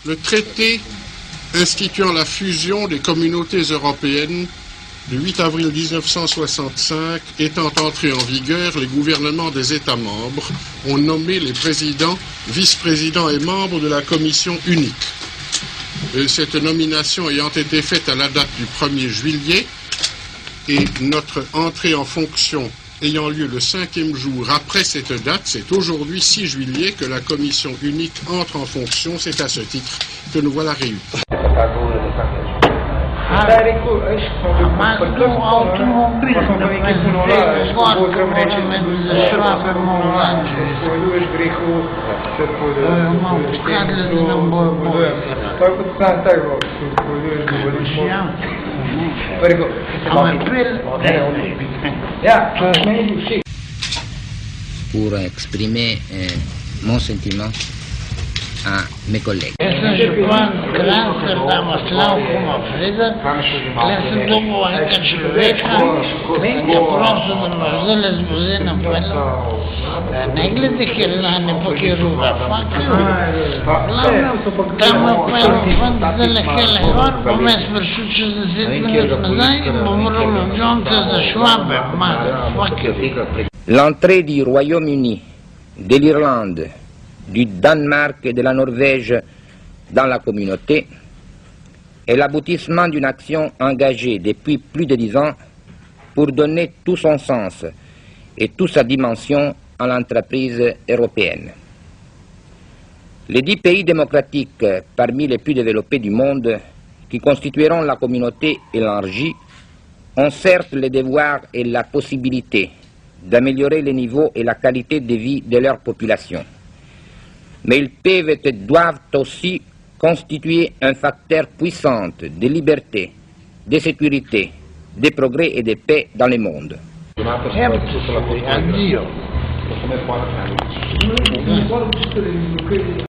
Le traité instituant la fusion des communautés européennes du 8 avril 1965 étant entré en vigueur, les gouvernements des États membres ont nommé les présidents, vice-présidents et membres de la commission unique. Cette nomination ayant été faite à la date du 1er juillet et notre entrée en fonction ayant lieu le 5e jour après cette date, c'est aujourd'hui 6 juillet que la commission unique entre en fonction. C'est à ce titre que nous voilà réunis. Pour exprimer mon sentiment à mes collègues. L'entrée du Royaume-Uni, de l'Irlande, du Danemark et de la Norvège dans la communauté est l'aboutissement d'une action engagée depuis plus de 10 ans pour donner tout son sens et toute sa dimension à l'entreprise européenne. Les 10 pays démocratiques parmi les plus développés du monde qui constitueront la communauté élargie ont certes le devoir et la possibilité d'améliorer le niveau et la qualité de vie de leur population. Mais ils peuvent et doivent aussi constituer un facteur puissant de liberté, de sécurité, de progrès et de paix dans le monde.